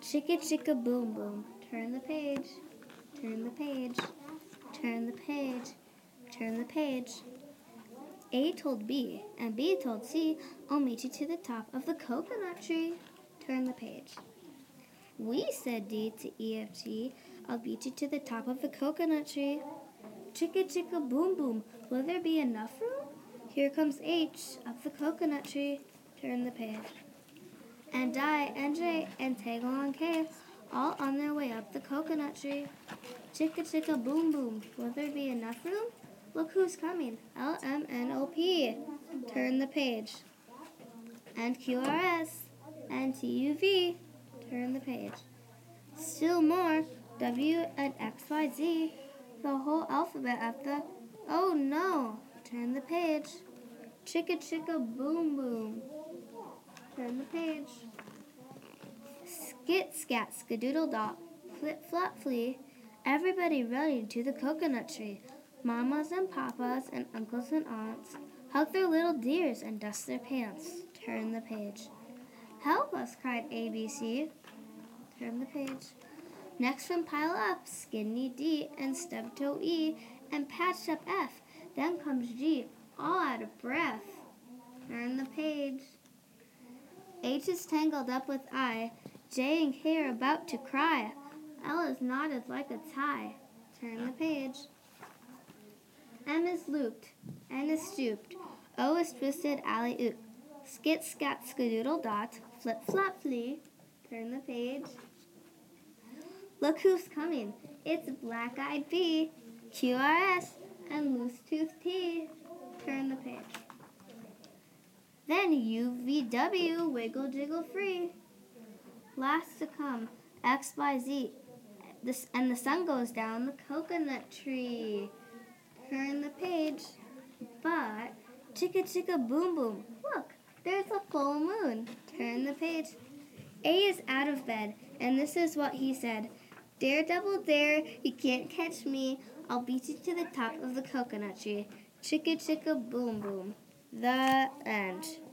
Chicka chicka boom boom. Turn the page. Turn the page. Turn the page. Turn the page. A told B, and B told C, I'll meet you to the top of the coconut tree. Turn the page. We said D to E F G, I'll beat you to the top of the coconut tree. Chicka chicka boom boom, will there be enough room? Here comes H up the coconut tree. Turn the page. And I, and J, and tag along K, all on their way up the coconut tree. Chicka chicka boom boom, will there be enough room? Look who's coming, LMNOP. Turn the page. And QRS, and TUV. Turn the page. Still more, W and XYZ, the whole alphabet at the, oh no, turn the page. Chicka chicka boom boom. Turn the page. Skit scat skadoodle dot, flip flop flee, everybody running to the coconut tree. Mamas and papas and uncles and aunts hug their little dears and dust their pants. Turn the page. Help us, cried ABC. Turn the page. Next from pile up, skinny D and stub toe E and patched up F. Then comes G, all out of breath. Turn the page. H is tangled up with I. J and K are about to cry. L is knotted like a tie. Turn the page. M is looped. N is stooped. O is twisted alley-oop. Skit scat skadoodle dot. Flip flop flee. Turn the page. Look who's coming. It's black-eyed B, QRS, and loose-toothed T. Turn the page. Then UVW, wiggle jiggle free. Last to come, X by Z, and the sun goes down the coconut tree. Turn the page. But chicka chicka boom boom. Look, there's a full moon. Turn the page. A is out of bed, and this is what he said. Daredevil dare, you can't catch me. I'll beat you to the top of the coconut tree. Chicka chicka boom boom. The end.